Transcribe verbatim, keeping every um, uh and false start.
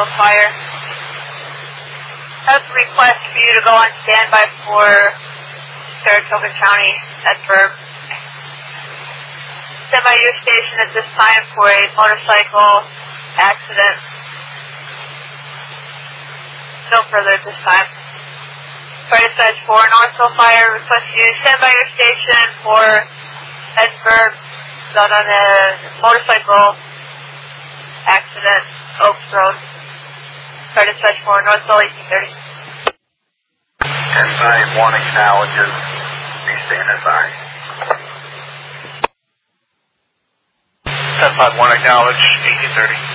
fire. That's a request for you to go on standby for Saratoga County, Edinburgh. Stand by your station at this time for a motorcycle accident. No further at this time. Fire dispatch for Northville Fire, request you stand by your station for Edinburgh, done on a motorcycle accident, Oaks Road. Fire dispatch for Northville eighteen thirty. ten five one acknowledges. Be standing by. ten five one acknowledge, eighteen thirty.